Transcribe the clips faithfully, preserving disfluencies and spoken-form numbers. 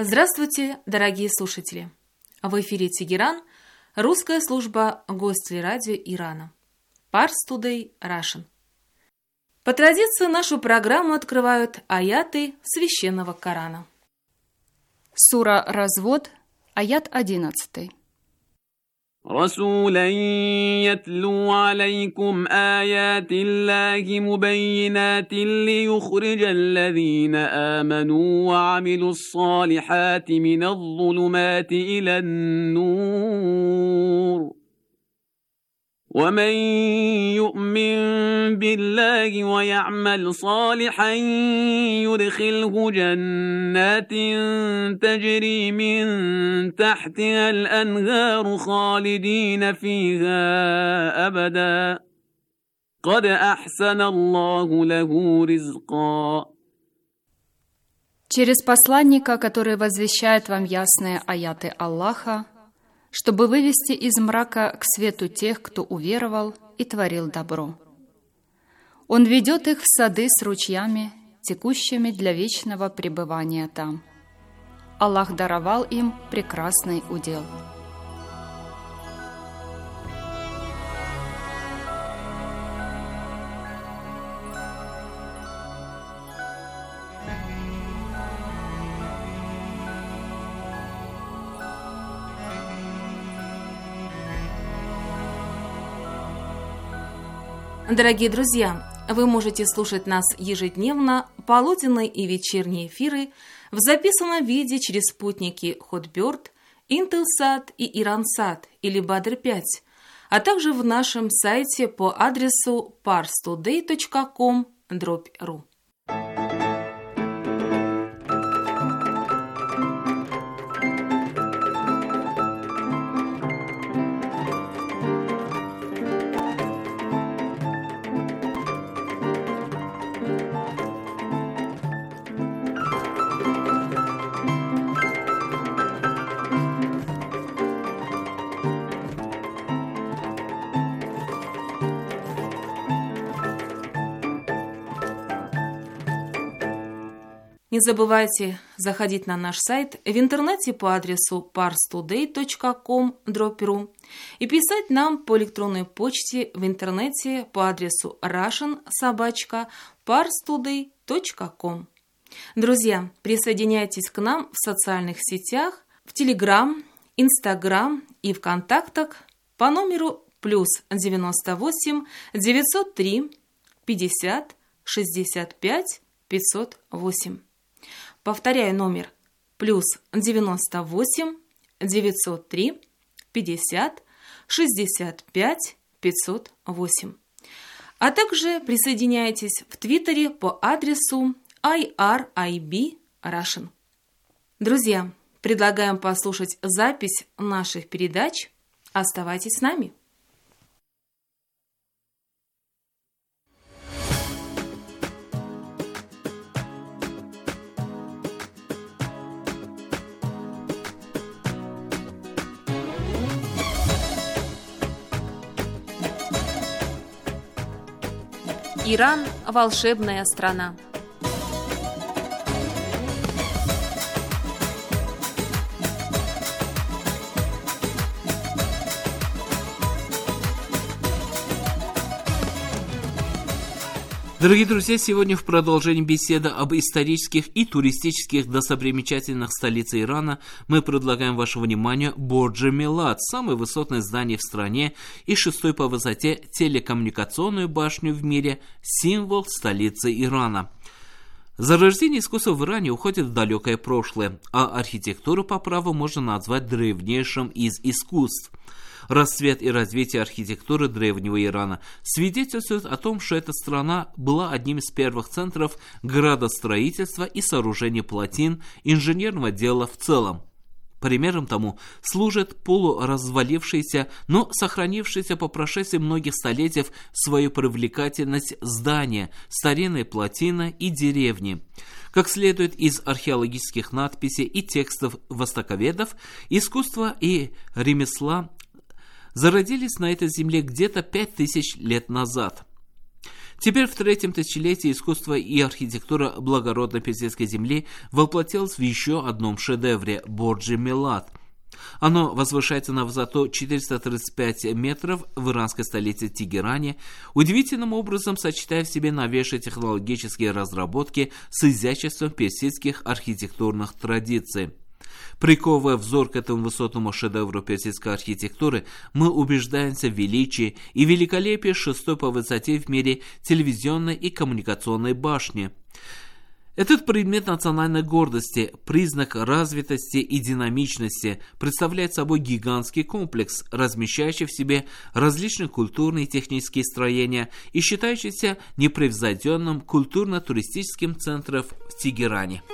Здравствуйте, дорогие слушатели! В эфире Тегеран, русская служба Гостелерадио Ирана. Pars Today Russian. По традиции нашу программу открывают аяты Священного Корана. Сура Развод, аят одиннадцатый. رسولا يتلو عليكم آيات الله مبينات ليخرج الذين آمنوا وعملوا الصالحات من الظلمات إلى النور ومن يؤمن بالله ويعمل صالحا يدخله جنات تجري من تحتها الأنهار خالدين فيها أبدا قد أحسن الله له رزقا. Через посланника, который возвещает вам ясные аяты Аллаха, чтобы вывести из мрака к свету тех, кто уверовал и творил добро. Он ведет их в сады с ручьями, текущими для вечного пребывания там. Аллах даровал им прекрасный удел. Дорогие друзья, вы можете слушать нас ежедневно, полуденные и вечерние эфиры в записанном виде через спутники Hotbird, Intelsat и Iransat или Badr пять, а также в нашем сайте по адресу pars today точка com дробь ру. Не забывайте заходить на наш сайт в интернете по адресу pars today точка com дробь ру и писать нам по электронной почте в интернете по адресу russian собака pars today точка com. Друзья, присоединяйтесь к нам в социальных сетях, в Telegram, Instagram и ВКонтактах по номеру плюс девяносто восемь девятьсот три пятьдесят шестьдесят пять пятьсот восемь. Повторяю номер плюс девяносто восемь девятьсот три пятьдесят шестьдесят пять пятьсот восемь. А также присоединяйтесь в Твиттере по адресу ай ар ай би Russian. Друзья, предлагаем послушать запись наших передач. Оставайтесь с нами. Иран – волшебная страна. Дорогие друзья, сегодня в продолжении беседы об исторических и туристических достопримечательностях столицы Ирана мы предлагаем вашему вниманию Бордж-э-Милад, самое высотное здание в стране и шестой по высоте телекоммуникационную башню в мире, символ столицы Ирана. Зарождение искусства в Иране уходит в далекое прошлое, а архитектуру по праву можно назвать древнейшим из искусств. Расцвет и развитие архитектуры древнего Ирана свидетельствует о том, что эта страна была одним из первых центров градостроительства и сооружения плотин, инженерного дела в целом. Примером тому служит полуразвалившееся, но сохранившееся по прошествии многих столетий свою привлекательность здания, старинной плотины и деревни. Как следует из археологических надписей и текстов востоковедов, искусство и ремесла зародились на этой земле где-то пять тысяч лет назад. Теперь в третьем тысячелетии искусство и архитектура благородной персидской земли воплотилось в еще одном шедевре – Борджи Милат. Оно возвышается на высоту четыреста тридцать пять метров в иранской столице Тегеране, удивительным образом сочетая в себе новейшие технологические разработки с изяществом персидских архитектурных традиций. Приковывая взор к этому высотному шедевру персидской архитектуры, мы убеждаемся в величии и великолепии шестой по высоте в мире телевизионной и коммуникационной башни. Этот предмет национальной гордости, признак развитости и динамичности, представляет собой гигантский комплекс, размещающий в себе различные культурные и технические строения и считающийся непревзойденным культурно-туристическим центром в Тегеране.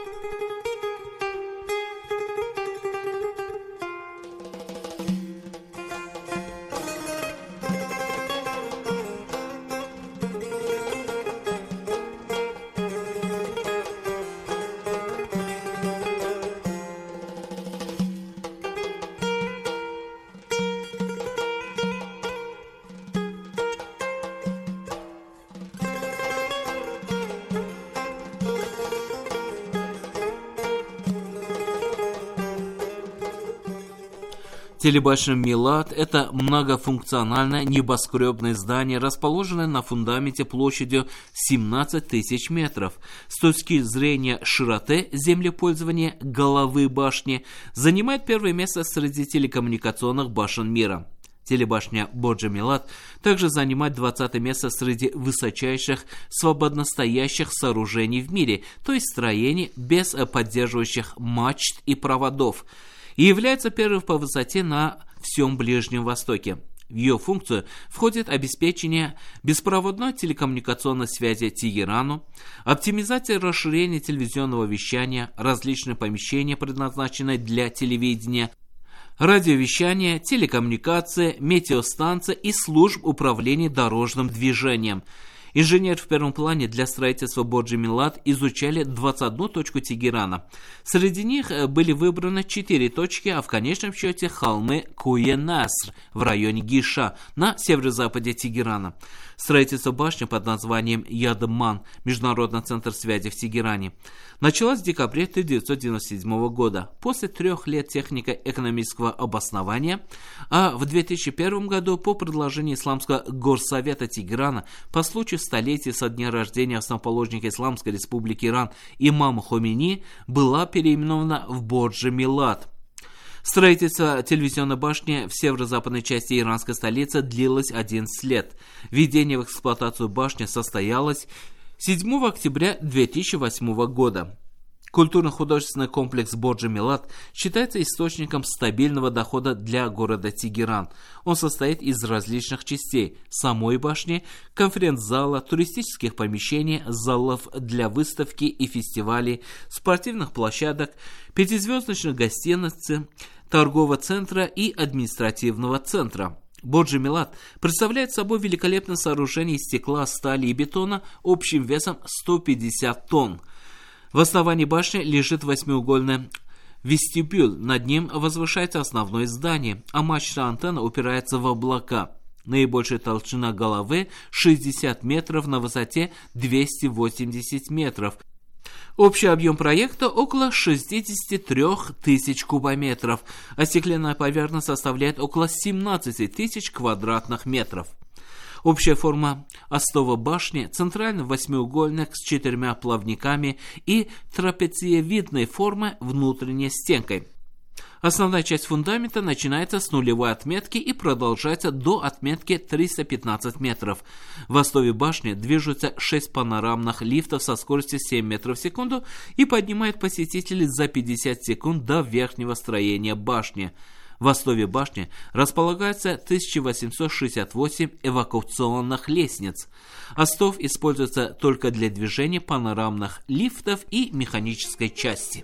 Телебашня Милат – это многофункциональное небоскребное здание, расположенное на фундаменте площадью семнадцать тысяч метров. С точки зрения широты землепользования головы башни занимает первое место среди телекоммуникационных башен мира. Телебашня Борджи Милат также занимает двадцатое место среди высочайших свободностоящих сооружений в мире, то есть строений без поддерживающих мачт и проводов, и является первой по высоте на всем Ближнем Востоке. В ее функцию входит обеспечение беспроводной телекоммуникационной связи Тегерану, оптимизация и расширение телевизионного вещания, различные помещения, предназначенные для телевидения, радиовещание, телекоммуникация, метеостанция и служб управления дорожным движением. Инженеры в первом плане для строительства Борджи Милат изучали двадцать одну точку Тегерана. Среди них были выбраны четыре точки, а в конечном счете холмы Куе-Наср в районе Гиша на северо-западе Тегерана. Строительство башни под названием Ядман, Международный центр связи в Тегеране, началось в декабре тысяча девятьсот девяносто седьмого года, после трех лет технико-экономического обоснования, а в две тысячи первом году по предложению Исламского горсовета Тегерана по случаю столетия со дня рождения основоположника Исламской республики Иран имама Хомейни была переименована в Борджи Милат. Строительство телевизионной башни в северо-западной части иранской столицы длилось одиннадцать лет. Введение в эксплуатацию башни состоялось седьмого октября две тысячи восьмого года. Культурно-художественный комплекс Борджи Милат считается источником стабильного дохода для города Тегеран. Он состоит из различных частей – самой башни, конференц-зала, туристических помещений, залов для выставки и фестивалей, спортивных площадок, пятизвездочных гостиниц, торгового центра и административного центра. Борджи Милат представляет собой великолепное сооружение из стекла, стали и бетона общим весом сто пятьдесят тонн. В основании башни лежит восьмиугольный вестибюль, над ним возвышается основное здание, а мачта антенна упирается в облака. Наибольшая толщина головы шестьдесят метров, на высоте двести восемьдесят метров. Общий объем проекта около шестьдесят три тысячи кубометров, а стеклянная поверхность составляет около семнадцать тысяч квадратных метров. Общая форма остова башни – центральный восьмиугольник с четырьмя плавниками и трапециевидной формы внутренней стенкой. Основная часть фундамента начинается с нулевой отметки и продолжается до отметки триста пятнадцать метров. В основе башни движутся шесть панорамных лифтов со скоростью семь метров в секунду и поднимают посетителей за пятьдесят секунд до верхнего строения башни. В основе башни располагается тысяча восемьсот шестьдесят восемь эвакуационных лестниц. Остов используется только для движения панорамных лифтов и механической части.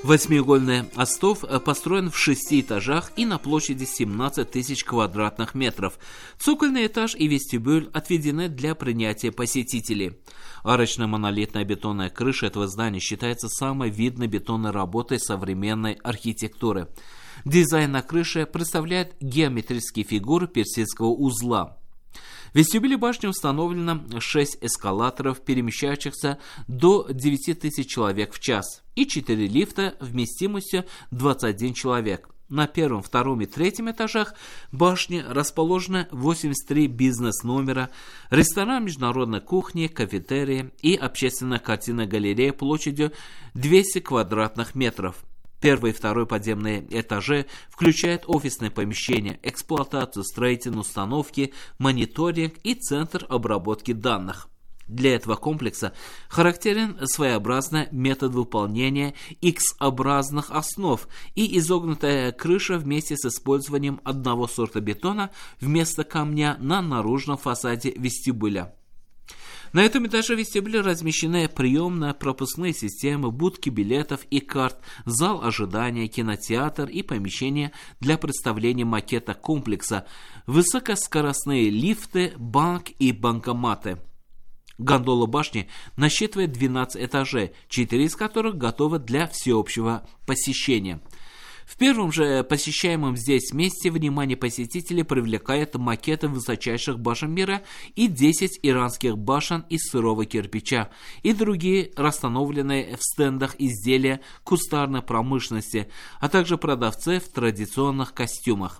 Восьмиугольный остов построен в шести этажах и на площади семнадцать тысяч квадратных метров. Цокольный этаж и вестибюль отведены для принятия посетителей. Арочная монолитная бетонная крыша этого здания считается самой видной бетонной работой современной архитектуры. Дизайн на крыше представляет геометрические фигуры персидского узла. В вестибюле башни установлено шесть эскалаторов, перемещающихся до девяти тысяч человек в час, и четыре лифта вместимостью двадцать один человек. На первом, втором и третьем этажах башни расположено восемьдесят три бизнес-номера, ресторан международной кухни, кафетерия и общественная картинная галерея площадью двести квадратных метров. Первый и второй подземные этажи включают офисные помещения, эксплуатацию строительной установки, мониторинг и центр обработки данных. Для этого комплекса характерен своеобразный метод выполнения X-образных основ и изогнутая крыша вместе с использованием одного сорта бетона вместо камня на наружном фасаде вестибюля. На этом этаже вестибюля размещены приемно-пропускные системы, будки билетов и карт, зал ожидания, кинотеатр и помещение для представления макета комплекса, высокоскоростные лифты, банк и банкоматы. Гондола башни насчитывает двенадцать этажей, четыре из которых готовы для всеобщего посещения. В первом же посещаемом здесь месте внимание посетителей привлекает макеты высочайших башен мира и десять иранских башен из сырого кирпича и другие расстановленные в стендах изделия кустарной промышленности, а также продавцы в традиционных костюмах.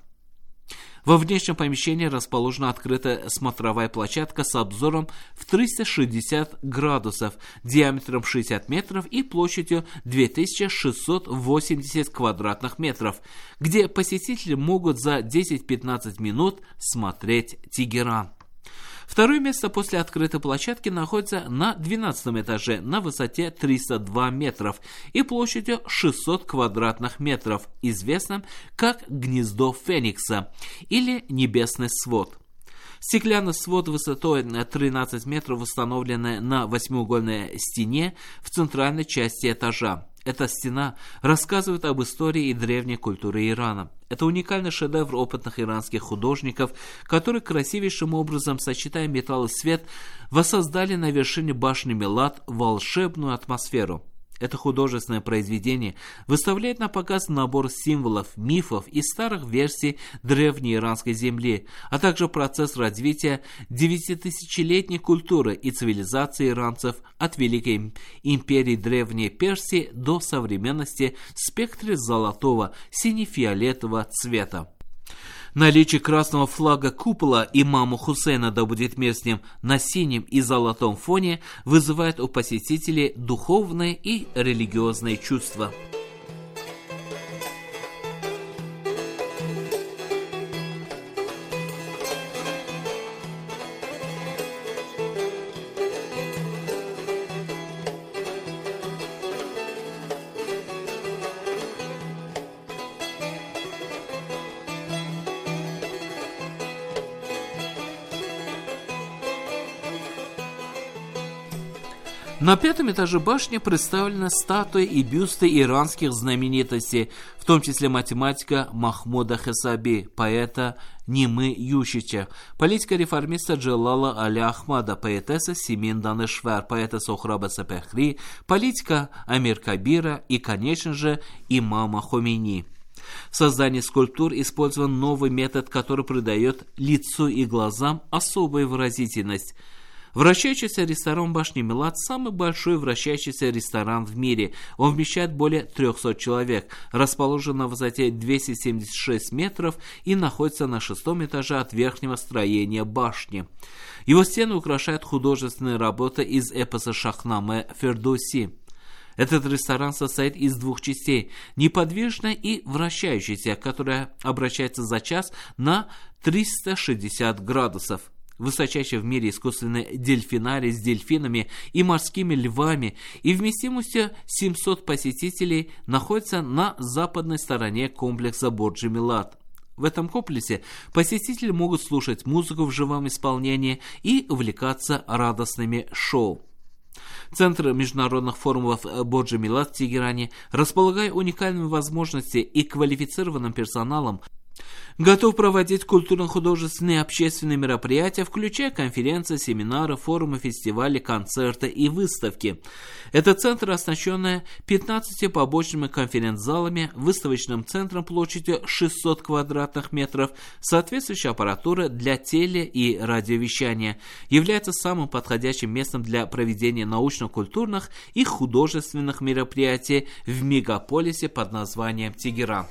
Во внешнем помещении расположена открытая смотровая площадка с обзором в триста шестьдесят градусов, диаметром шестьдесят метров и площадью две тысячи шестьсот восемьдесят квадратных метров, где посетители могут за десять-пятнадцать минут смотреть Тегеран. Второе место после открытой площадки находится на двенадцатом этаже на высоте триста два метров и площадью шестьсот квадратных метров, известным как «Гнездо Феникса» или «Небесный свод». Стеклянный свод высотой тринадцать метров установленный на восьмиугольной стене в центральной части этажа. Эта стена рассказывает об истории и древней культуре Ирана. Это уникальный шедевр опытных иранских художников, которые красивейшим образом, сочетая металл и свет, воссоздали на вершине башни Милад волшебную атмосферу. Это художественное произведение выставляет на показ набор символов, мифов и старых версий древней иранской земли, а также процесс развития девятитысячелетней культуры и цивилизации иранцев от Великой империи Древней Персии до современности в спектре золотого, сине-фиолетового цвета. Наличие красного флага купола имама Хусейна, да будет мир с ним, на синем и золотом фоне вызывает у посетителей духовные и религиозные чувства. На пятом этаже башни представлены статуи и бюсты иранских знаменитостей, в том числе математика Махмуда Хесаби, поэта Нимы Ющича, политика-реформиста Джалала Аля Ахмада, поэтесса Симин Данешвар, поэта Сохраба Сапехри, политика Амир Кабира и, конечно же, имама Хомейни. В создании скульптур использован новый метод, который придает лицу и глазам особую выразительность. Вращающийся ресторан башни Милад – самый большой вращающийся ресторан в мире. Он вмещает более трехсот человек, расположен на высоте двести семьдесят шесть метров и находится на шестом этаже от верхнего строения башни. Его стены украшают художественные работы из эпоса Шахнаме Фердоуси. Этот ресторан состоит из двух частей – неподвижной и вращающейся, которая обращается за час на триста шестьдесят градусов. Высочайший в мире искусственный дельфинарий с дельфинами и морскими львами и вместимостью семьсот посетителей находится на западной стороне комплекса Борджи Милад. В этом комплексе посетители могут слушать музыку в живом исполнении и увлекаться радостными шоу. Центр международных форумов Боджи Милат в Тегеране, располагая уникальными возможностями и квалифицированным персоналом, готов проводить культурно-художественные и общественные мероприятия, включая конференции, семинары, форумы, фестивали, концерты и выставки. Это центр, оснащенный пятнадцатью побочными конференц-залами, выставочным центром площадью шестьсот квадратных метров, соответствующей аппаратуры для теле- и радиовещания, является самым подходящим местом для проведения научно-культурных и художественных мероприятий в мегаполисе под названием Тегеран.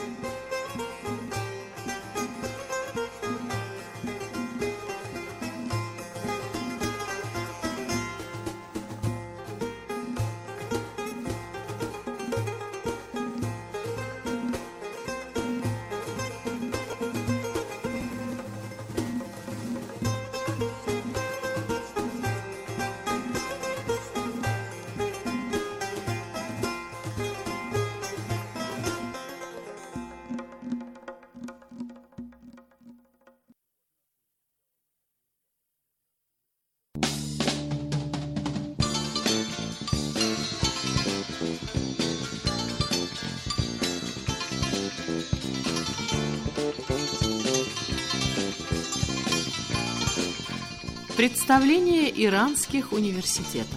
Представление иранских университетов.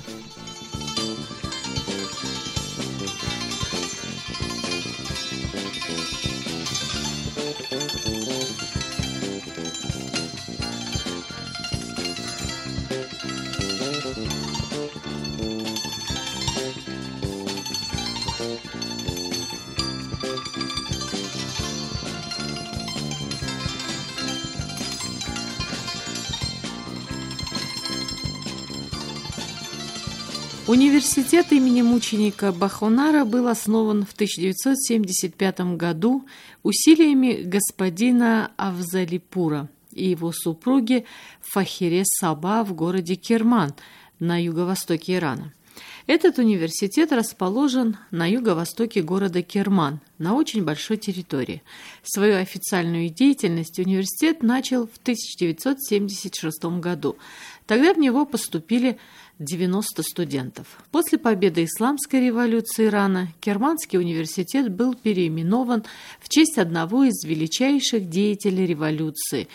Университет имени мученика Бахонара был основан в тысяча девятьсот семьдесят пятом году усилиями господина Афзалипура и его супруги Фахире Саба в городе Керман на юго-востоке Ирана. Этот университет расположен на юго-востоке города Керман, на очень большой территории. Свою официальную деятельность университет начал в тысяча девятьсот семьдесят шестом году. Тогда в него поступили девяносто студентов. После победы Исламской революции Ирана Керманский университет был переименован в честь одного из величайших деятелей революции,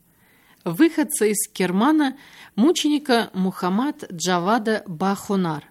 выходца из Кермана, мученика Мухаммад Джавада Бахонар.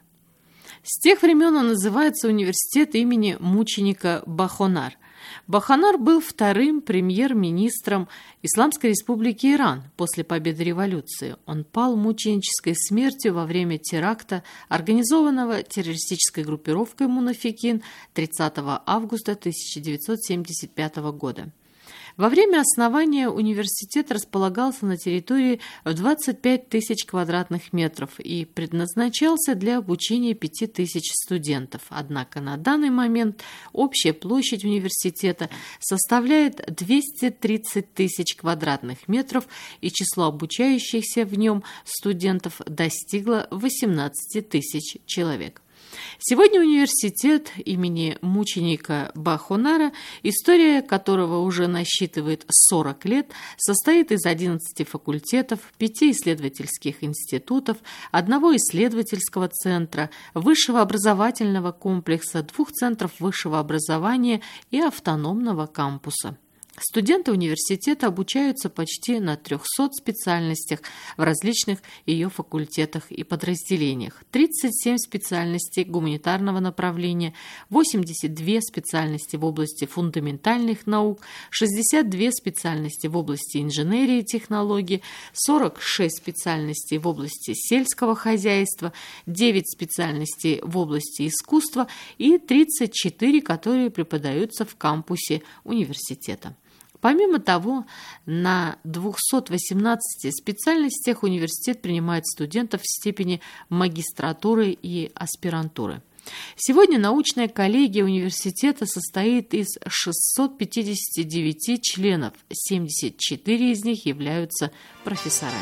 С тех времен он называется университет имени мученика Бахонар. Бахонар был вторым премьер-министром Исламской республики Иран после победы революции. Он пал мученической смертью во время теракта, организованного террористической группировкой «Мунафикин» тридцатого августа тысяча девятьсот семьдесят пятого года. Во время основания университет располагался на территории в двадцать пять тысяч квадратных метров и предназначался для обучения пяти тысяч студентов. Однако на данный момент общая площадь университета составляет двести тридцать тысяч квадратных метров, и число обучающихся в нем студентов достигло восемнадцати тысяч человек. Сегодня университет имени мученика Бахонара, история которого уже насчитывает сорок лет, состоит из одиннадцати факультетов, пяти исследовательских институтов, одного исследовательского центра, высшего образовательного комплекса, двух центров высшего образования и автономного кампуса. Студенты университета обучаются почти на трехсот специальностях в различных ее факультетах и подразделениях. тридцать семь специальностей гуманитарного направления, восемьдесят две специальности в области фундаментальных наук, шестьдесят две специальности в области инженерии и технологий, сорок шесть специальностей в области сельского хозяйства, девять специальностей в области искусства и тридцать четыре, которые преподаются в кампусе университета. Помимо того, на двухстах восемнадцати специальностях университет принимает студентов в степени магистратуры и аспирантуры. Сегодня научная коллегия университета состоит из шестисот пятидесяти девяти членов, семьдесят четыре из них являются профессорами.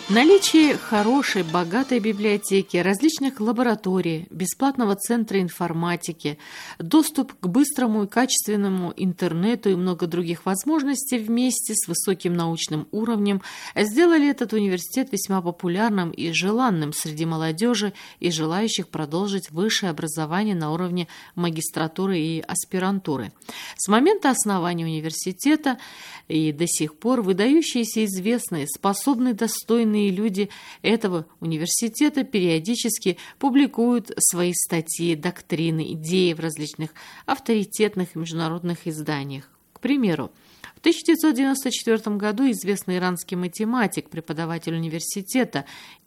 Наличие хорошей, богатой библиотеки, различных лабораторий, бесплатного центра информатики, доступ к быстрому и качественному интернету и много других возможностей вместе с высоким научным уровнем сделали этот университет весьма популярным и желанным среди молодежи и желающих продолжить высшее образование на уровне магистратуры и аспирантуры. С момента основания университета и до сих пор выдающиеся, известные, способные, достойные люди этого университета периодически публикуют свои статьи, доктрины, идеи в различных авторитетных международных изданиях. К примеру, в тысяча девятьсот девяносто четвёртом году известный иранский математик, преподаватель университета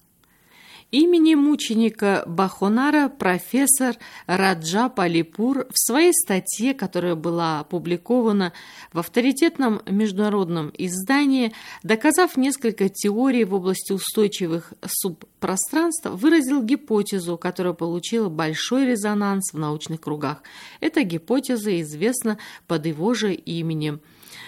имени мученика Бахонара, профессор Раджаб Алипур в своей статье, которая была опубликована в авторитетном международном издании, доказав несколько теорий в области устойчивых субпространств, выразил гипотезу, которая получила большой резонанс в научных кругах. Эта гипотеза известна под его же именем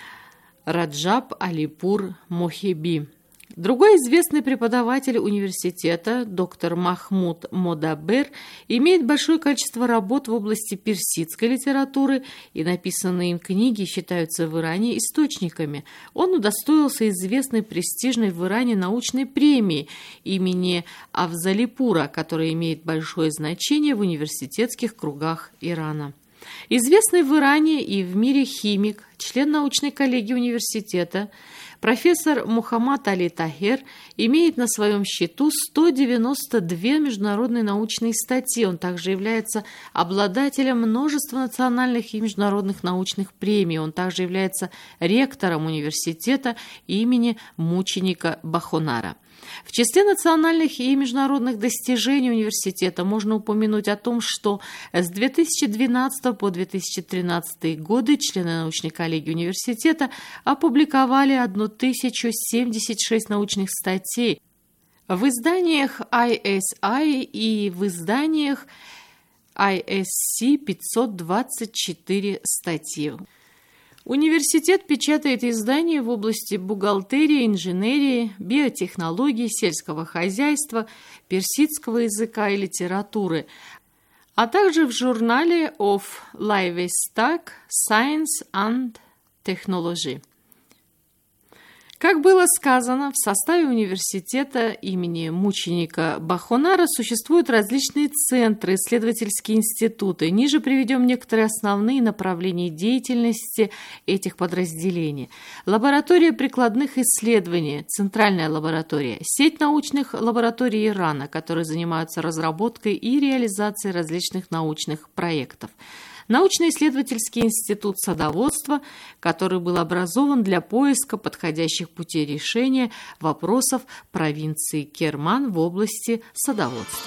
Раджаб Алипур Мохеби. Другой известный преподаватель университета, доктор Махмуд Модабер, имеет большое количество работ в области персидской литературы, и написанные им книги считаются в Иране источниками. Он удостоился известной престижной в Иране научной премии имени Афзалипура, которая имеет большое значение в университетских кругах Ирана. Известный в Иране и в мире химик, член научной коллегии университета, профессор Мухаммад Али Тахер имеет на своем счету сто девяносто две международные научные статьи. Он также является обладателем множества национальных и международных научных премий. Он также является ректором университета имени мученика Бахонара. В числе национальных и международных достижений университета можно упомянуть о том, что с две тысячи двенадцатого по две тысячи тринадцатый годы члены научной коллегии университета опубликовали тысячу семьдесят шесть научных статей в изданиях ай эс ай и в изданиях ай эс си пятьсот двадцать четыре статьи. Университет печатает издания в области бухгалтерии, инженерии, биотехнологий, сельского хозяйства, персидского языка и литературы, а также в журнале of Livestock Science and Technology. Как было сказано, в составе университета имени мученика Бахонара существуют различные центры, исследовательские институты. Ниже приведем некоторые основные направления деятельности этих подразделений. Лаборатория прикладных исследований, Центральная лаборатория, сеть научных лабораторий Ирана, которые занимаются разработкой и реализацией различных научных проектов. Научно-исследовательский институт садоводства, который был образован для поиска подходящих путей решения вопросов провинции Керман в области садоводства.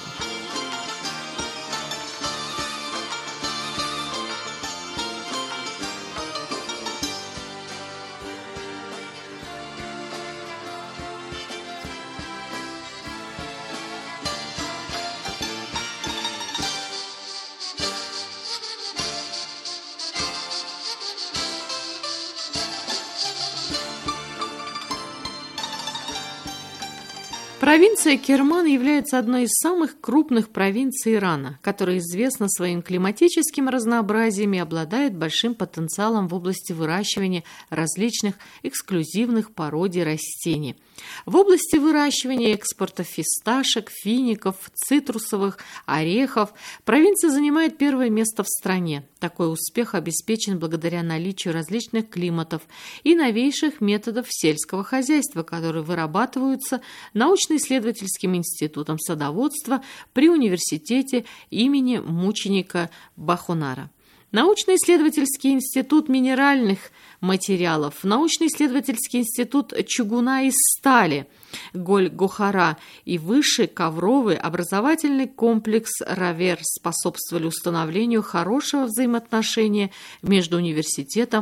Провинция Керман является одной из самых крупных провинций Ирана, которая известна своим климатическим разнообразием и обладает большим потенциалом в области выращивания различных эксклюзивных породий растений. В области выращивания и экспорта фисташек, фиников, цитрусовых, орехов провинция занимает первое место в стране. Такой успех обеспечен благодаря наличию различных климатов и новейших методов сельского хозяйства, которые вырабатываются научно-исследовательским институтом садоводства при университете имени мученика Бахонара. Научно-исследовательский институт минеральных материалов, научно-исследовательский институт чугуна и стали, Голь-Гохара и высший ковровый образовательный комплекс Равер способствовали установлению хорошего взаимоотношения между университетом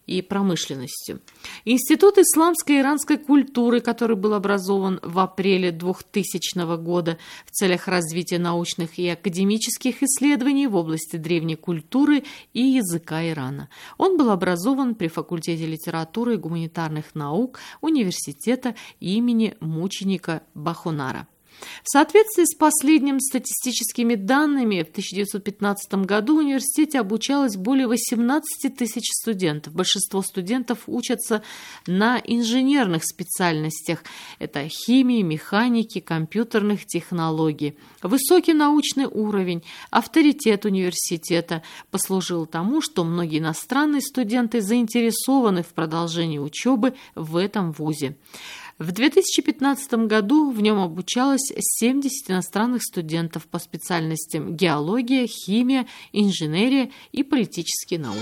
и промышленностью. Институт исламской и иранской культуры, который был образован в апреле двухтысячного года в целях развития научных и академических исследований в области древней культуры и языка Ирана. Он был образован при факультете литературы и гуманитарных наук университета имени мученика Бахунара. В соответствии с последними статистическими данными, в тысяча девятьсот пятнадцатом году в университете обучалось более восемнадцати тысяч студентов. Большинство студентов учатся на инженерных специальностях. Это химии, механики, компьютерных технологий. Высокий научный уровень, авторитет университета послужил тому, что многие иностранные студенты заинтересованы в продолжении учебы в этом вузе. В две тысячи пятнадцатом году в нем обучалось семьдесят иностранных студентов по специальностям геология, химия, инженерия и политические науки.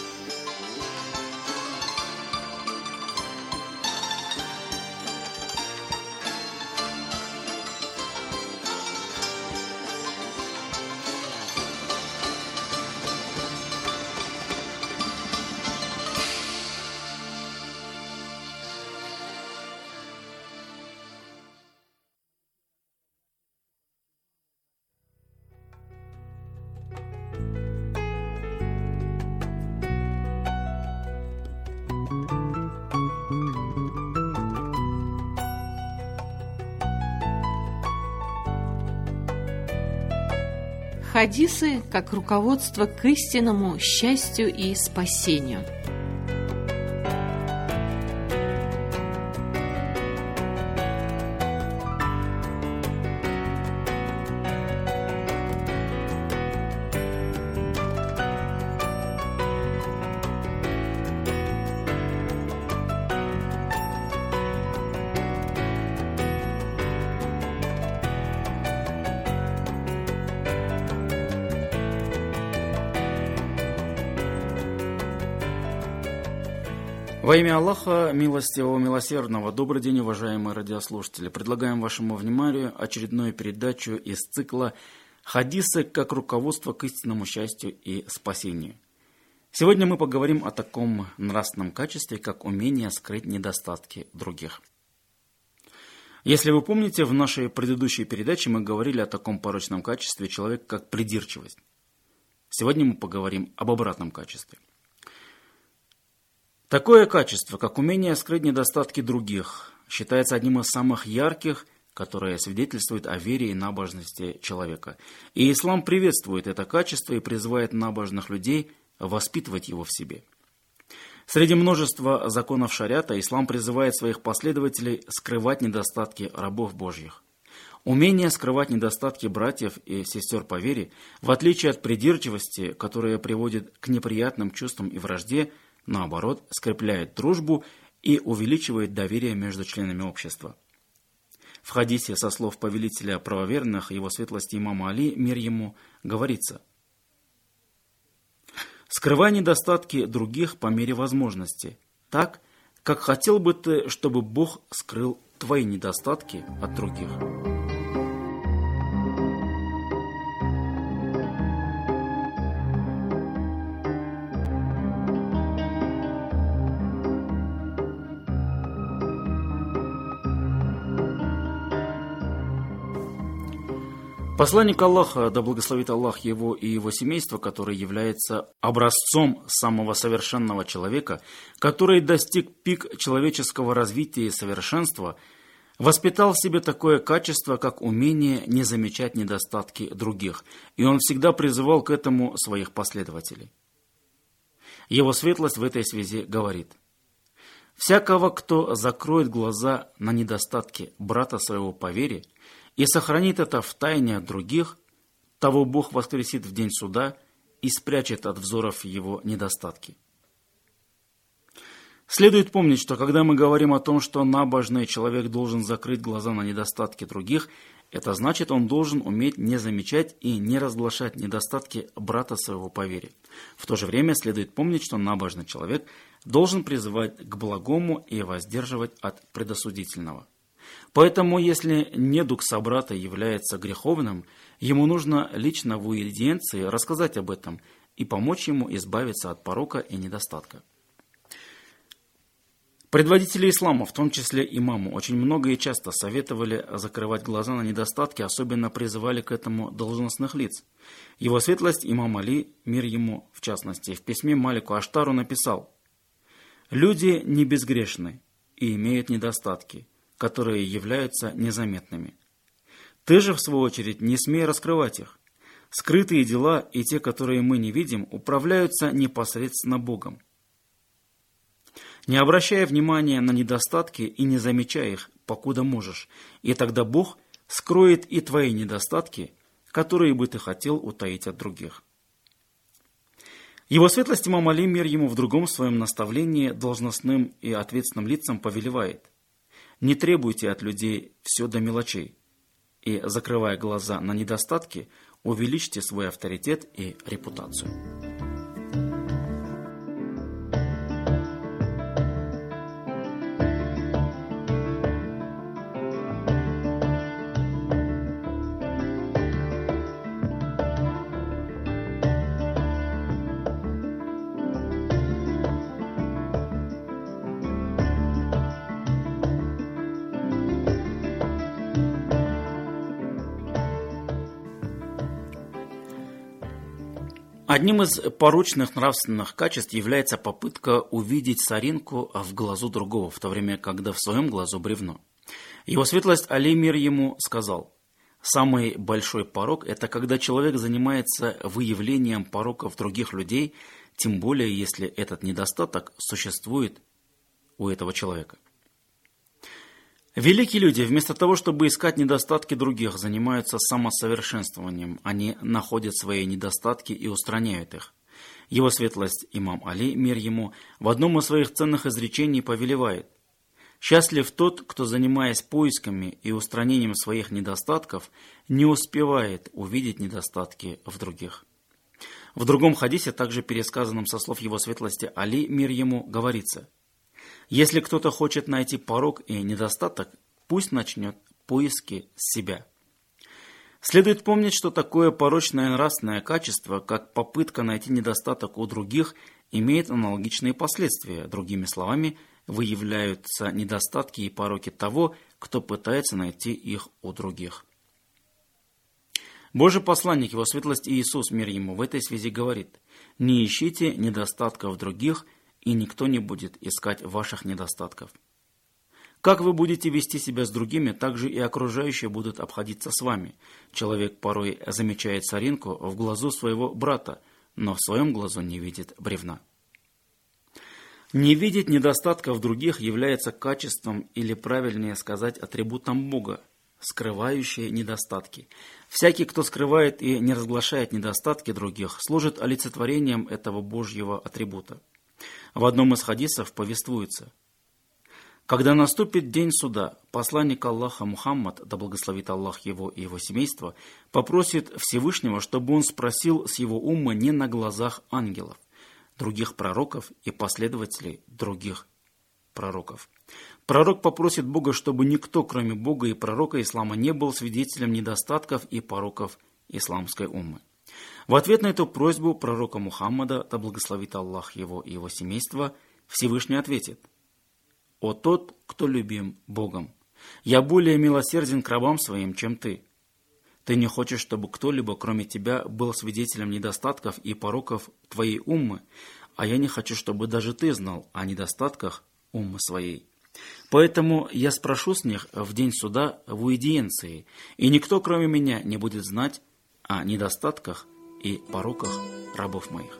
Хадисы как руководство к истинному счастью и спасению. Во имя Аллаха, милостивого, милосердного, добрый день, уважаемые радиослушатели. Предлагаем вашему вниманию очередную передачу из цикла «Хадисы как руководство к истинному счастью и спасению». Сегодня мы поговорим о таком нравственном качестве, как умение скрыть недостатки других. Если вы помните, в нашей предыдущей передаче мы говорили о таком порочном качестве человека, как придирчивость. Сегодня мы поговорим об обратном качестве. Такое качество, как умение скрыть недостатки других, считается одним из самых ярких, которое свидетельствует о вере и набожности человека. И ислам приветствует это качество и призывает набожных людей воспитывать его в себе. Среди множества законов шариата ислам призывает своих последователей скрывать недостатки рабов Божьих. Умение скрывать недостатки братьев и сестер по вере, в отличие от придирчивости, которая приводит к неприятным чувствам и вражде, наоборот, скрепляет дружбу и увеличивает доверие между членами общества. В хадисе со слов повелителя правоверных, его светлости имама Али, мир ему, говорится: «Скрывай недостатки других по мере возможности, так, как хотел бы ты, чтобы Бог скрыл твои недостатки от других». Посланник Аллаха, да благословит Аллах его и его семейство, который является образцом самого совершенного человека, который достиг пик человеческого развития и совершенства, воспитал в себе такое качество, как умение не замечать недостатки других, и он всегда призывал к этому своих последователей. Его светлость в этой связи говорит: «Всякого, кто закроет глаза на недостатки брата своего по вере и сохранит это в тайне от других, того Бог воскресит в день суда и спрячет от взоров его недостатки». Следует помнить, что когда мы говорим о том, что набожный человек должен закрыть глаза на недостатки других, это значит, он должен уметь не замечать и не разглашать недостатки брата своего по вере. В то же время следует помнить, что набожный человек должен призывать к благому и воздерживать от предосудительного. Поэтому, если недуг собрата является греховным, ему нужно лично в уидиенции рассказать об этом и помочь ему избавиться от порока и недостатка. Предводители ислама, в том числе имаму, очень много и часто советовали закрывать глаза на недостатки, особенно призывали к этому должностных лиц. Его светлость имам Али, мир ему в частности, в письме Малику Аштару написал: «Люди не безгрешны и имеют недостатки, которые являются незаметными. Ты же, в свою очередь, не смей раскрывать их. Скрытые дела и те, которые мы не видим, управляются непосредственно Богом. Не обращая внимания на недостатки и не замечая их, покуда можешь, и тогда Бог скроет и твои недостатки, которые бы ты хотел утаить от других». Его светлость имам Али, мир ему, в другом своем наставлении должностным и ответственным лицам повелевает: «Не требуйте от людей все до мелочей, и, закрывая глаза на недостатки, увеличьте свой авторитет и репутацию». Одним из порочных нравственных качеств является попытка увидеть соринку в глазу другого, в то время, когда в своем глазу бревно. Его светлость Али, мир ему, сказал: «Самый большой порок – это когда человек занимается выявлением пороков других людей, тем более, если этот недостаток существует у этого человека». Великие люди, вместо того, чтобы искать недостатки других, занимаются самосовершенствованием. Они находят свои недостатки и устраняют их. Его светлость имам Али, мир ему, в одном из своих ценных изречений повелевает: «Счастлив тот, кто, занимаясь поисками и устранением своих недостатков, не успевает увидеть недостатки в других». В другом хадисе, также пересказанном со слов его светлости Али, мир ему, говорится: «Если кто-то хочет найти порок и недостаток, пусть начнет поиски с себя». Следует помнить, что такое порочное нравственное качество, как попытка найти недостаток у других, имеет аналогичные последствия. Другими словами, выявляются недостатки и пороки того, кто пытается найти их у других. Божий посланник, его светлость Иисус, мир ему, в этой связи говорит: «Не ищите недостатков других, и никто не будет искать ваших недостатков». Как вы будете вести себя с другими, так же и окружающие будут обходиться с вами. Человек порой замечает соринку в глазу своего брата, но в своем глазу не видит бревна. Не видеть недостатков других является качеством, или правильнее сказать, атрибутом Бога, скрывающие недостатки. Всякий, кто скрывает и не разглашает недостатки других, служит олицетворением этого Божьего атрибута. В одном из хадисов повествуется: «Когда наступит день суда, посланник Аллаха Мухаммад, да благословит Аллах его и его семейство, попросит Всевышнего, чтобы он спросил с его умма не на глазах ангелов, других пророков и последователей других пророков. Пророк попросит Бога, чтобы никто, кроме Бога и пророка ислама, не был свидетелем недостатков и пороков исламской уммы. В ответ на эту просьбу пророка Мухаммада, да благословит Аллах его и его семейство, Всевышний ответит: «О тот, кто любим Богом, я более милосерден к рабам своим, чем ты. Ты не хочешь, чтобы кто-либо, кроме тебя, был свидетелем недостатков и пороков твоей уммы, а я не хочу, чтобы даже ты знал о недостатках уммы своей. Поэтому я спрошу с них в день суда в уидиенции, и никто, кроме меня, не будет знать о недостатках и пороках рабов моих».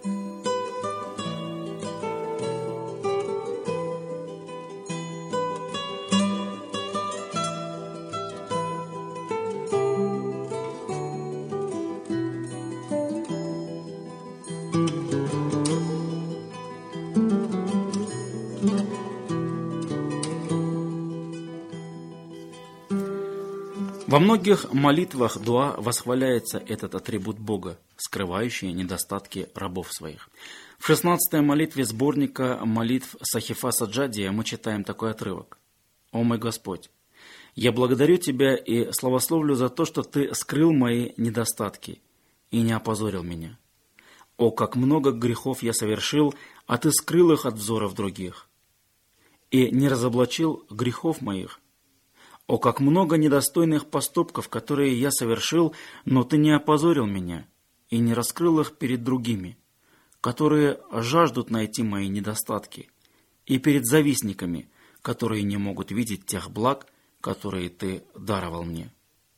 Во многих молитвах дуа восхваляется этот атрибут Бога, скрывающий недостатки рабов своих. В шестнадцатой молитве сборника молитв Сахифа Саджадия мы читаем такой отрывок: «О мой Господь, я благодарю Тебя и славословлю за то, что Ты скрыл мои недостатки и не опозорил меня. О, как много грехов я совершил, а Ты скрыл их от взоров других. и не разоблачил грехов моих. О, как много недостойных поступков, которые я совершил, но ты не опозорил меня и не раскрыл их перед другими, которые жаждут найти мои недостатки, и перед завистниками, которые не могут видеть тех благ, которые ты даровал мне.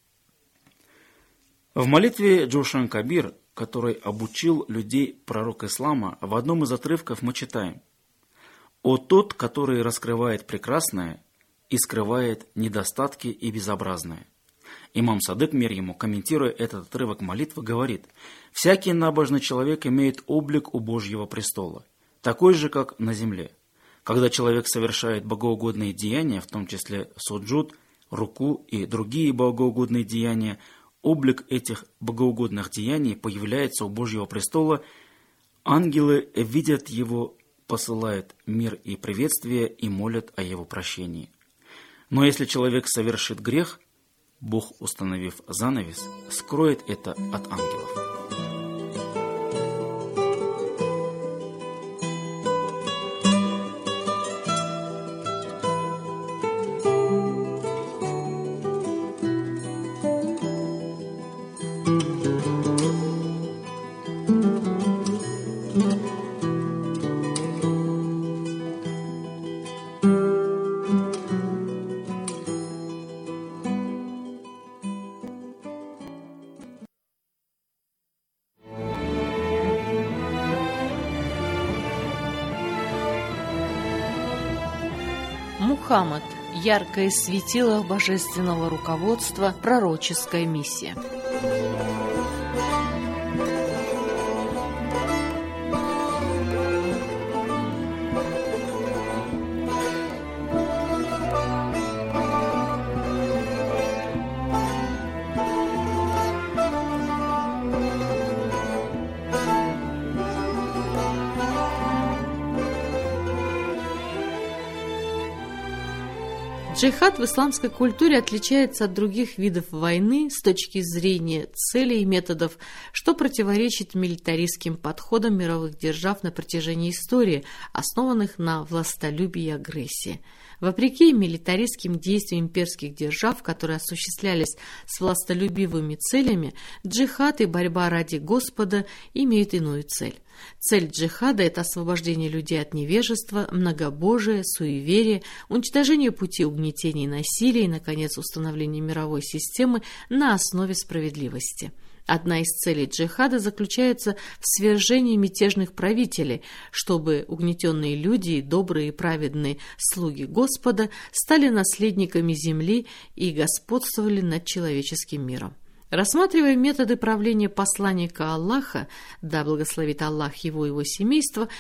В молитве Джошан Кабир, который обучил людей пророк ислама, в одном из отрывков мы читаем: «О тот, который раскрывает прекрасное и скрывает недостатки и безобразное». Имам Садык, мир ему, комментируя этот отрывок молитвы, говорит: «Всякий набожный человек имеет облик у Божьего престола, такой же, как на земле. Когда человек совершает богоугодные деяния, в том числе суджуд, руку и другие богоугодные деяния, облик этих богоугодных деяний появляется у Божьего престола, ангелы видят его, посылают мир и приветствие и молят о его прощении. Но если человек совершит грех, Бог, установив занавес, скроет это от ангелов». Мухаммад. Яркое светило божественного руководства, пророческая миссия. Джихад в исламской культуре отличается от других видов войны с точки зрения целей и методов, что противоречит милитаристским подходам мировых держав на протяжении истории, основанных на властолюбии и агрессии. Вопреки милитаристским действиям имперских держав, которые осуществлялись с властолюбивыми целями, джихад и борьба ради Господа имеют иную цель. Цель джихада – это освобождение людей от невежества, многобожия, суеверия, уничтожение пути угнетения и насилия и, наконец, установление мировой системы на основе справедливости. Одна из целей джихада заключается в свержении мятежных правителей, чтобы угнетенные люди и добрые и праведные слуги Господа стали наследниками земли и господствовали над человеческим миром. Рассматривая методы правления посланника Аллаха, да благословит Аллах его и его семейство,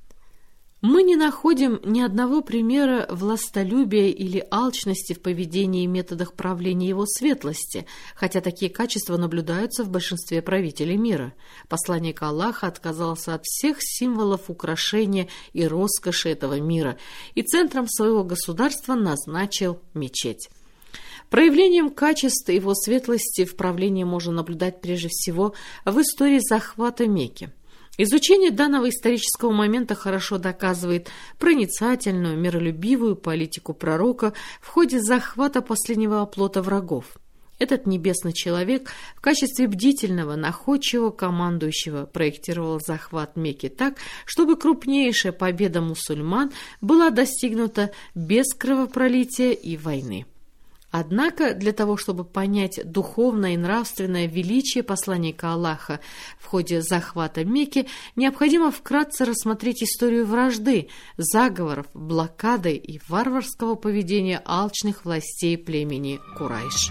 мы не находим ни одного примера властолюбия или алчности в поведении и методах правления его светлости, хотя такие качества наблюдаются в большинстве правителей мира. Посланник Аллаха отказался от всех символов украшения и роскоши этого мира и центром своего государства назначил мечеть. Проявлением качества его светлости в правлении можно наблюдать прежде всего в истории захвата Мекки. Изучение данного исторического момента хорошо доказывает проницательную, миролюбивую политику пророка в ходе захвата последнего оплота врагов. Этот небесный человек в качестве бдительного, находчивого командующего проектировал захват Мекки так, чтобы крупнейшая победа мусульман была достигнута без кровопролития и войны. Однако для того, чтобы понять духовное и нравственное величие посланника Аллаха в ходе захвата Мекки, необходимо вкратце рассмотреть историю вражды, заговоров, блокады и варварского поведения алчных властей племени Курайш.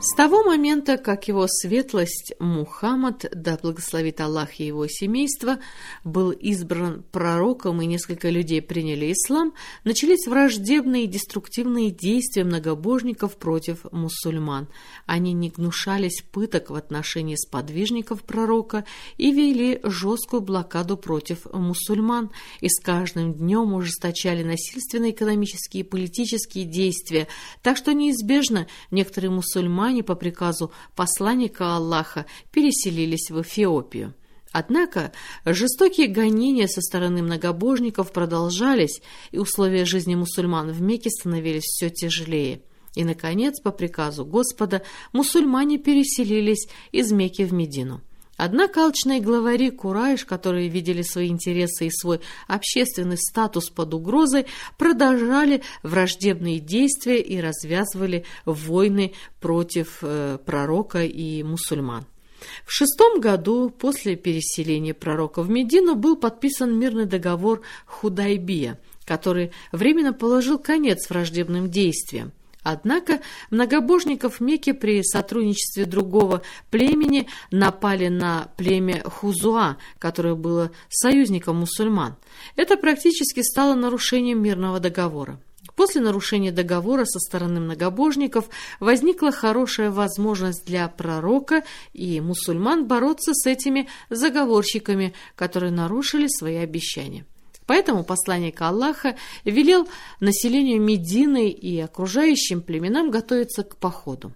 С того момента, как его светлость Мухаммад, да благословит Аллах и его семейство, был избран пророком и несколько людей приняли ислам, начались враждебные и деструктивные действия многобожников против мусульман. Они не гнушались пыток в отношении сподвижников пророка и вели жесткую блокаду против мусульман, и с каждым днем ужесточали насильственные экономические и политические действия, так что неизбежно некоторые мусульмане по приказу посланника Аллаха переселились в Эфиопию. Однако жестокие гонения со стороны многобожников продолжались, и условия жизни мусульман в Мекке становились все тяжелее. И, наконец, по приказу Господа, мусульмане переселились из Мекки в Медину. Однако алчные главари Курайш, которые видели свои интересы и свой общественный статус под угрозой, продолжали враждебные действия и развязывали войны против э, пророка и мусульман. В шестом году после переселения пророка в Медину был подписан мирный договор Худайбия, который временно положил конец враждебным действиям. Однако многобожников Мекки при сотрудничестве другого племени напали на племя Хузуа, которое было союзником мусульман. Это практически стало нарушением мирного договора. После нарушения договора со стороны многобожников возникла хорошая возможность для пророка и мусульман бороться с этими заговорщиками, которые нарушили свои обещания. Поэтому посланник Аллаха велел населению Медины и окружающим племенам готовиться к походу.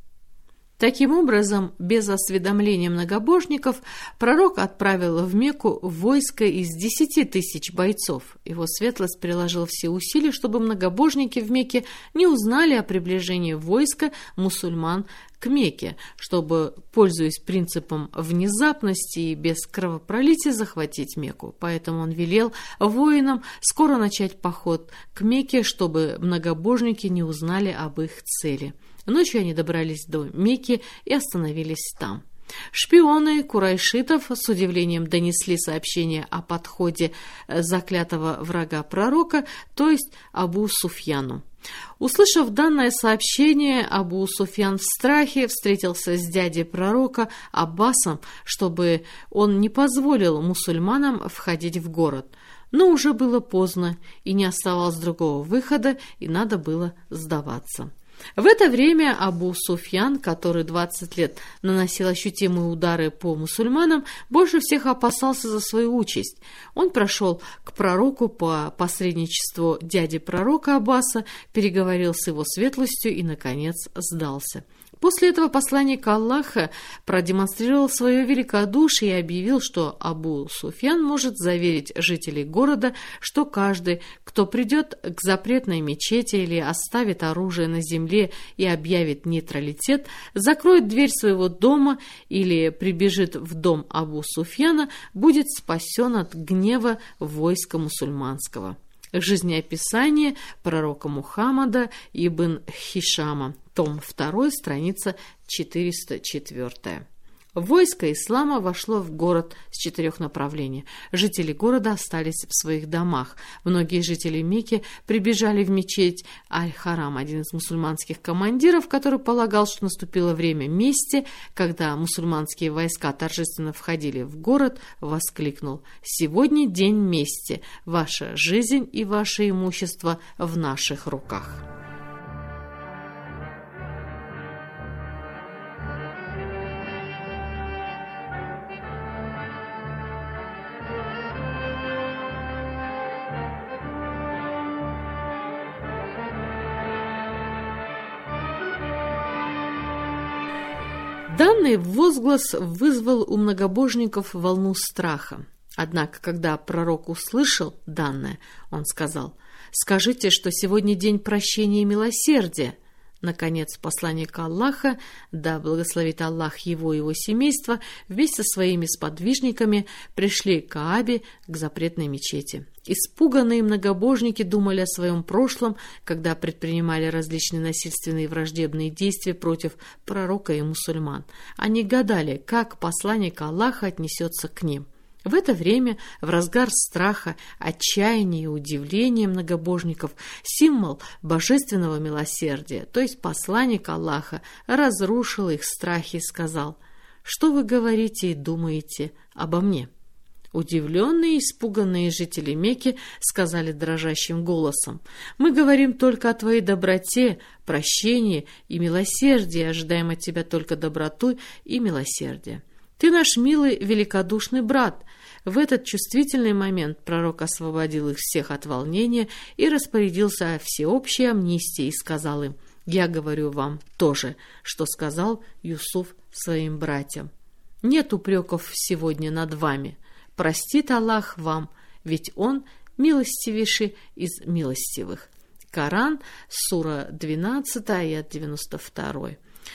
Таким образом, без осведомления многобожников, пророк отправил в Мекку войско из десяти тысяч бойцов. Его светлость приложил все усилия, чтобы многобожники в Мекке не узнали о приближении войска мусульман к Мекке, чтобы, пользуясь принципом внезапности и без кровопролития, захватить Мекку. Поэтому он велел воинам скоро начать поход к Мекке, чтобы многобожники не узнали об их цели. Ночью они добрались до Мекки и остановились там. Шпионы курайшитов с удивлением донесли сообщение о подходе заклятого врага пророка, то есть Абу Суфьяну. Услышав данное сообщение, Абу Суфьян в страхе встретился с дядей пророка Аббасом, чтобы он не позволил мусульманам входить в город. Но уже было поздно, и не оставалось другого выхода, и надо было сдаваться. В это время Абу Суфьян, который двадцать лет наносил ощутимые удары по мусульманам, больше всех опасался за свою участь. Он прошел к пророку по посредничеству дяди пророка Аббаса, переговорил с его светлостью и, наконец, сдался. После этого посланник Аллаха продемонстрировал свое великодушие и объявил, что Абу Суфьян может заверить жителей города, что каждый, кто придет к запретной мечети или оставит оружие на земле и объявит нейтралитет, закроет дверь своего дома или прибежит в дом Абу Суфьяна, будет спасен от гнева войска мусульманского. Жизнеописание пророка Мухаммада ибн Хишама, том два, страница четыреста четыре. Войско ислама вошло в город с четырех направлений. Жители города остались в своих домах. Многие жители Мекки прибежали в мечеть Аль-Харам. Один из мусульманских командиров, который полагал, что наступило время мести, когда мусульманские войска торжественно входили в город, воскликнул: «Сегодня день мести. Ваша жизнь и ваше имущество в наших руках». Данный возглас вызвал у многобожников волну страха. Однако, когда пророк услышал данное, он сказал: «Скажите, что сегодня день прощения и милосердия». Наконец, посланник Аллаха, да благословит Аллах его и его семейство, вместе со своими сподвижниками пришли к Каабе, к запретной мечети. Испуганные многобожники думали о своем прошлом, когда предпринимали различные насильственные и враждебные действия против пророка и мусульман. Они гадали, как посланник Аллаха отнесется к ним. В это время, в разгар страха, отчаяния и удивления многобожников, символ божественного милосердия, то есть посланник Аллаха, разрушил их страхи и сказал: «Что вы говорите и думаете обо мне?» Удивленные и испуганные жители Мекки сказали дрожащим голосом: «Мы говорим только о твоей доброте, прощении и милосердии, ожидаем от тебя только доброту и милосердие. Ты наш милый, великодушный брат». В этот чувствительный момент пророк освободил их всех от волнения и распорядился о всеобщей амнистии и сказал им: «Я говорю вам то же, что сказал Юсуф своим братьям. Нет упреков сегодня над вами. Простит Аллах вам, ведь Он милостивейший из милостивых». Коран, сура двенадцатая, аят девяносто два.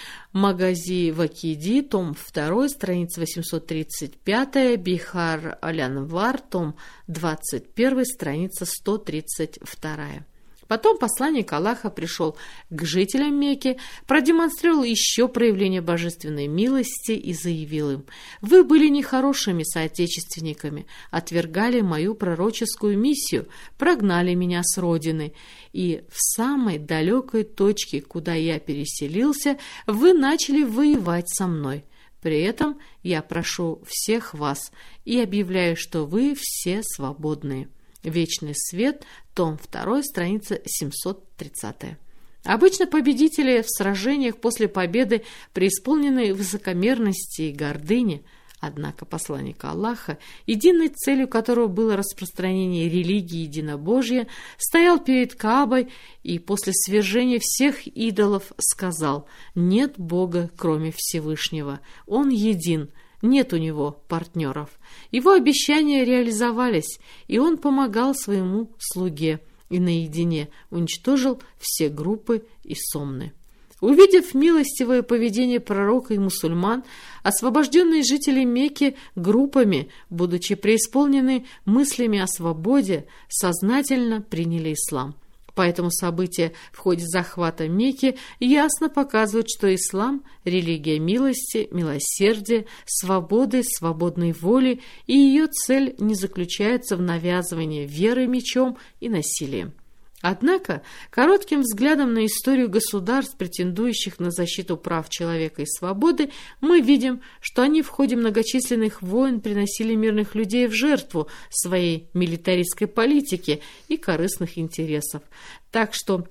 Магази Вакиди, том два, страница восемьсот тридцать пять, Бихар Аль-Анвар, том двадцать один, страница сто тридцать два. Потом посланник Аллаха пришел к жителям Мекки, продемонстрировал еще проявление божественной милости и заявил им: «Вы были нехорошими соотечественниками, отвергали мою пророческую миссию, прогнали меня с родины, и в самой далекой точке, куда я переселился, вы начали воевать со мной. При этом я прошу всех вас и объявляю, что вы все свободные». Вечный свет, том два, страница семьсот тридцать. Обычно победители в сражениях после победы преисполнены высокомерности и гордыни. Однако посланник Аллаха, единой целью которого было распространение религии единобожия, стоял перед Каабой и после свержения всех идолов сказал: «Нет Бога, кроме Всевышнего, Он един». Нет у него партнеров. Его обещания реализовались, и он помогал своему слуге и наедине уничтожил все группы и сомны. Увидев милостивое поведение пророка и мусульман, освобожденные жители Мекки группами, будучи преисполнены мыслями о свободе, сознательно приняли ислам. Поэтому события в ходе захвата Мекки ясно показывают, что ислам – религия милости, милосердия, свободы, свободной воли, и ее цель не заключается в навязывании веры мечом и насилием. Однако, коротким взглядом на историю государств, претендующих на защиту прав человека и свободы, мы видим, что они в ходе многочисленных войн приносили мирных людей в жертву своей милитаристской политики и корыстных интересов. Так что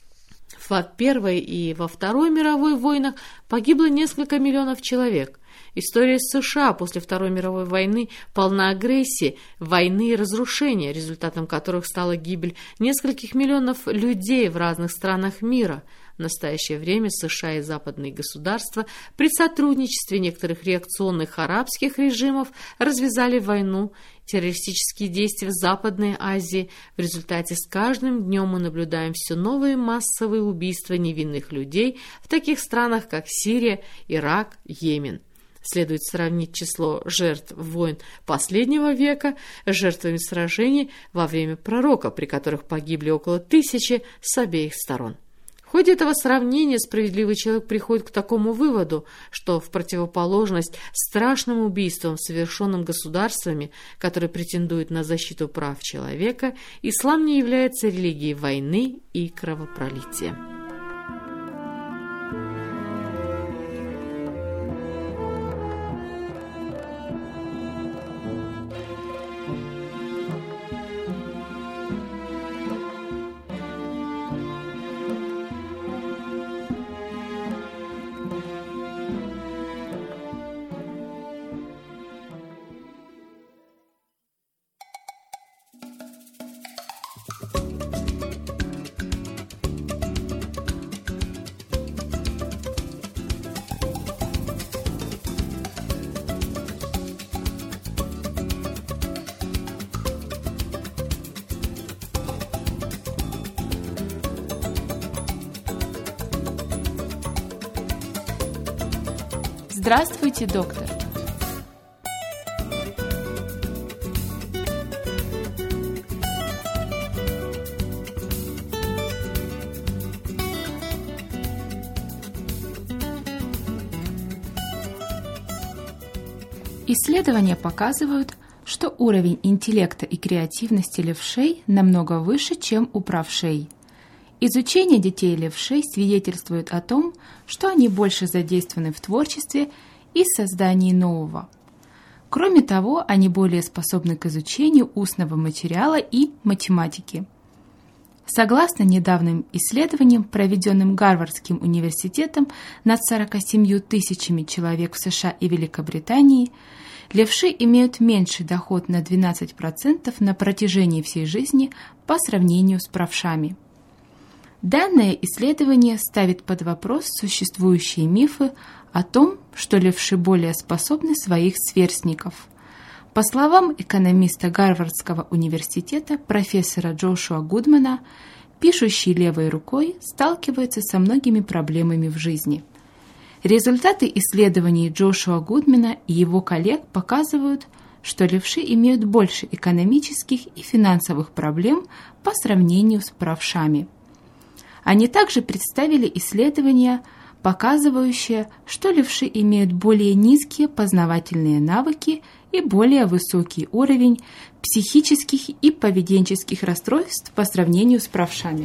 во Первой и во Второй мировой войнах погибло несколько миллионов человек. История США после Второй мировой войны полна агрессии, войны и разрушения, результатом которых стала гибель нескольких миллионов людей в разных странах мира. В настоящее время США и западные государства при сотрудничестве некоторых реакционных арабских режимов развязали войну, террористические действия в Западной Азии. В результате с каждым днем мы наблюдаем все новые массовые убийства невинных людей в таких странах, как Сирия, Ирак, Йемен. Следует сравнить число жертв войн последнего века с жертвами сражений во время пророка, при которых погибли около тысячи с обеих сторон. В ходе этого сравнения справедливый человек приходит к такому выводу, что в противоположность страшным убийствам, совершенным государствами, которые претендуют на защиту прав человека, ислам не является религией войны и кровопролития. Здравствуйте, доктор. Исследования показывают, что уровень интеллекта и креативности левшей намного выше, чем у правшей. Изучение детей левшей свидетельствует о том, что они больше задействованы в творчестве и создании нового. Кроме того, они более способны к изучению устного материала и математики. Согласно недавним исследованиям, проведенным Гарвардским университетом над сорока семью тысячами человек в США и Великобритании, левши имеют меньший доход на двенадцать процентов на протяжении всей жизни по сравнению с правшами. Данное исследование ставит под вопрос существующие мифы о том, что левши более способны своих сверстников. По словам экономиста Гарвардского университета профессора Джошуа Гудмана, пишущий левой рукой сталкивается со многими проблемами в жизни. Результаты исследований Джошуа Гудмана и его коллег показывают, что левши имеют больше экономических и финансовых проблем по сравнению с правшами. Они также представили исследования, показывающие, что левши имеют более низкие познавательные навыки и более высокий уровень психических и поведенческих расстройств по сравнению с правшами.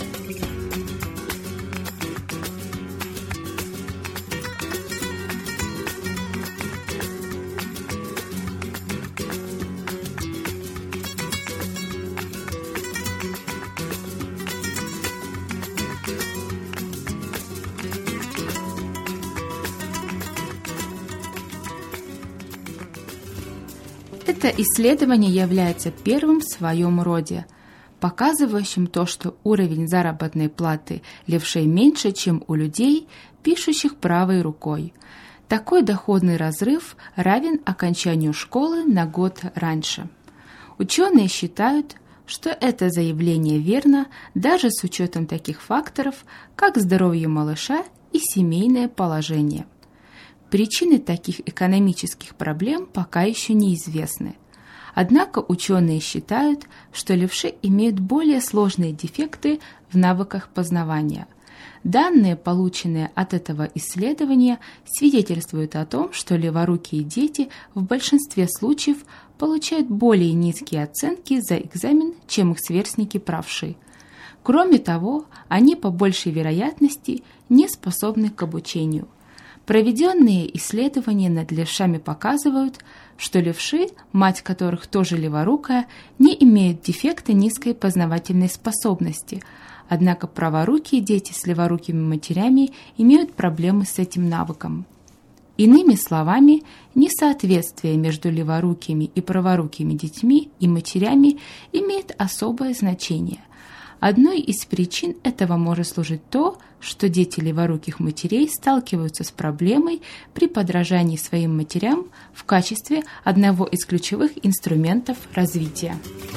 Это исследование является первым в своем роде, показывающим то, что уровень заработной платы левшей меньше, чем у людей, пишущих правой рукой. Такой доходный разрыв равен окончанию школы на год раньше. Ученые считают, что это заявление верно даже с учетом таких факторов, как здоровье малыша и семейное положение. Причины таких экономических проблем пока еще неизвестны. Однако ученые считают, что левши имеют более сложные дефекты в навыках познавания. Данные, полученные от этого исследования, свидетельствуют о том, что леворукие дети в большинстве случаев получают более низкие оценки за экзамен, чем их сверстники правши. Кроме того, они по большей вероятности не способны к обучению. Проведенные исследования над левшами показывают, что левши, мать которых тоже леворукая, не имеют дефекта низкой познавательной способности, однако праворукие дети с леворукими матерями имеют проблемы с этим навыком. Иными словами, несоответствие между леворукими и праворукими детьми и матерями имеет особое значение. Одной из причин этого может служить то, что дети леворуких матерей сталкиваются с проблемой при подражании своим матерям в качестве одного из ключевых инструментов развития.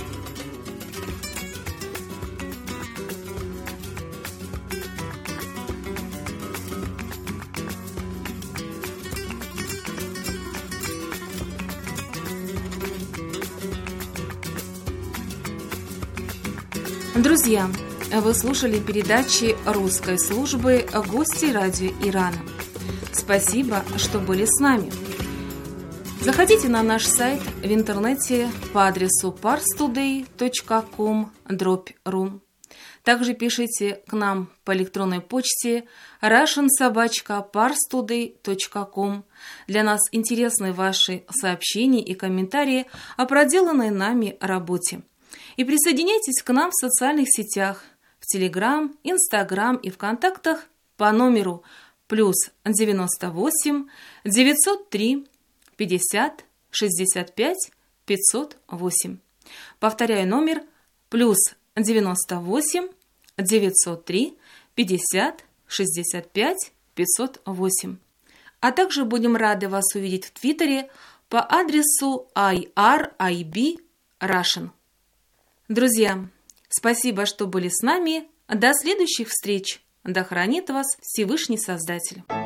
Друзья, вы слушали передачи русской службы «Гости радио Ирана». Спасибо, что были с нами. Заходите на наш сайт в интернете по адресу парстудей точка ком дробь ру. Также пишите к нам по электронной почте russian собака parstoday точка ком. Для нас интересны ваши сообщения и комментарии о проделанной нами работе. И присоединяйтесь к нам в социальных сетях, в Телеграм, Инстаграм и ВКонтактах по номеру плюс девяносто восемь девятьсот три пятьдесят шестьдесят пять пятьсот восемь. Повторяю номер плюс девяносто восемь девятьсот три пятьдесят шестьдесят пять пятьсот восемь. А также будем рады вас увидеть в Твиттере по адресу ай ар ай би Russian. Друзья, спасибо, что были с нами. До следующих встреч. Да хранит вас Всевышний Создатель.